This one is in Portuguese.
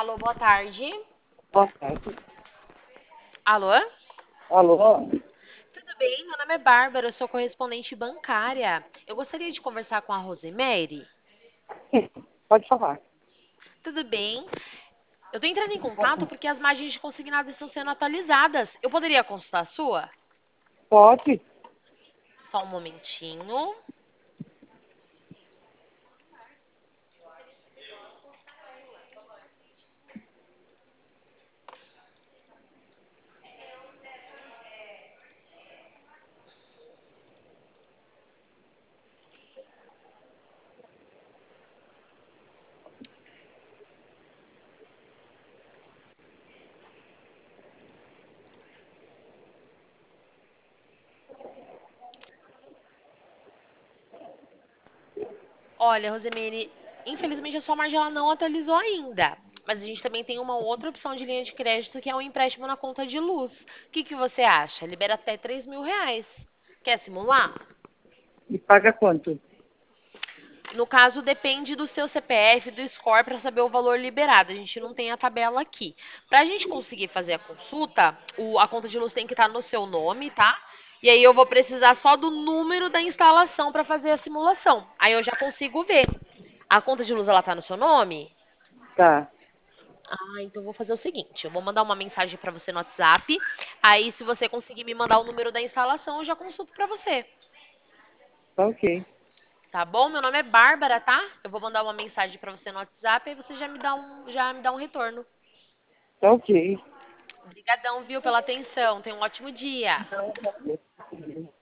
Alô, boa tarde. Boa tarde. Alô? Alô? Tudo bem? Meu nome é Bárbara, eu sou correspondente bancária. Eu gostaria de conversar com a Rosemary. Sim, pode falar. Tudo bem? Eu tô entrando em contato porque as margens de consignado estão sendo atualizadas. Eu poderia consultar a sua? Pode? Só um momentinho. Olha, Rosemary, infelizmente a sua margem ela não atualizou ainda. Mas a gente também tem uma outra opção de linha de crédito que é um empréstimo na conta de luz. O que que você acha? Libera até R$ 3.000. Quer simular? E paga quanto? No caso, depende do seu CPF, do score, para saber o valor liberado. A gente não tem a tabela aqui. Para a gente conseguir fazer a consulta, a conta de luz tem que estar no seu nome, tá? E aí eu vou precisar só do número da instalação para fazer a simulação. Aí eu já consigo ver. A conta de luz ela tá no seu nome? Tá, Ah, então eu vou fazer o seguinte, eu vou mandar uma mensagem para você no WhatsApp. Aí se você conseguir me mandar o número da instalação, eu já consulto para você. tá ok. Tá bom? Meu nome é Bárbara, tá? Eu vou mandar uma mensagem pra você no WhatsApp e você já me dá um retorno. Tá ok. Obrigadão, viu, pela atenção. Tenha um ótimo dia.